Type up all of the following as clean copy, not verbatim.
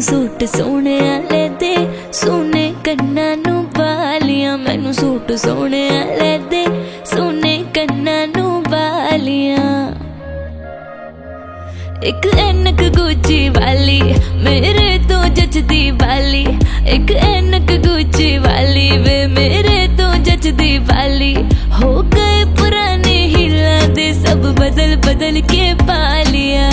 Suit सोने ले दे, सोने कन्ना नू बालियां। मैनू सूट सोने ले दे, सोने कन्ना नू बालियां। एक ऐनक गुची वाली मेरे तो जचदी वाली, एक ऐनक गुची वाली वे मेरे तो जचदी वाली। हो गए पुराने हिला दे सब बदल बदल के पालिया।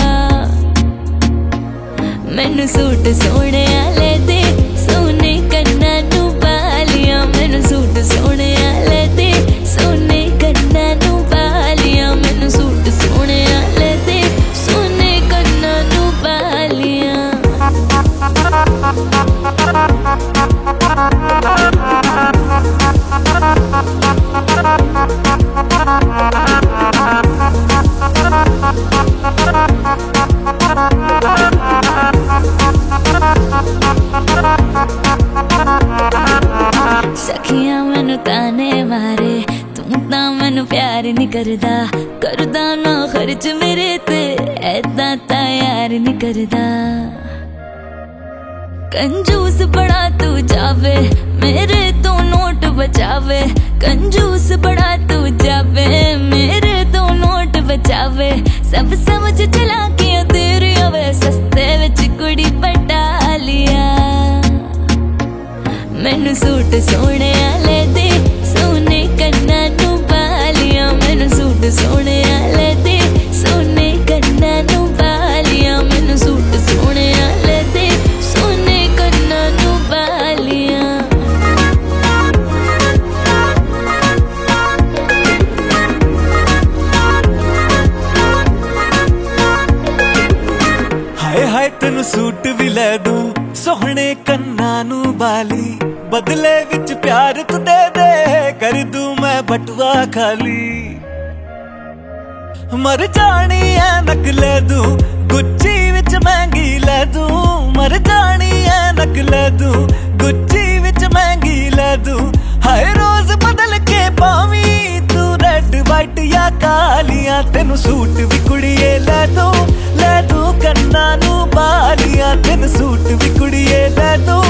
मैनू सूट सोने ले दे, सोने कन्ना नू बालियां। मैनू सूट सोने ले दे, सोने कन्ना नू बालियां। मैनू सूट सोने ले दे, सोने कन्ना नू बालियां। सखियां मैनू ताने मारे, तू तां मैनू प्यार नहीं करदा। करदा ना खर्च मेरे ते, ऐदा तां यार नहीं करदा। कंजूस बड़ा तू जावे, मेरे तो नोट बचावे। कंजूस बड़ा तू जावे, मेरे तो नोट बचावे। सब समझ चला के तेरी वे सस्ते विच कुड़ी पटा लिया। मैनू सूट सोने ले दे, सोने कन्ना नू बालियां। मैनू सूट सोने ले दे, सोने कन्ना नू बालियां। मैनू सूट सोने ले दे, सोने कन्ना नू बालियां। हाय हाय तेनू सूट भी ले दूं, सोहने कन्ना नू बाली। बदले विच प्यार तू दे दे, कर दूं मैं बटुआ खाली। मर जानी है नक ले दूं, गुच्ची विच महंगी ले दूं। मर जानी है नक ले दूं, गुच्ची विच महंगी ले दूं। हाय रोज बदल के पावी तू रेड वाइट या कालियां। तेनू सूट भी कुड़िए ले दूं कन्ना नू बालियां। तेनू सूट भी कुड़िए ले दूं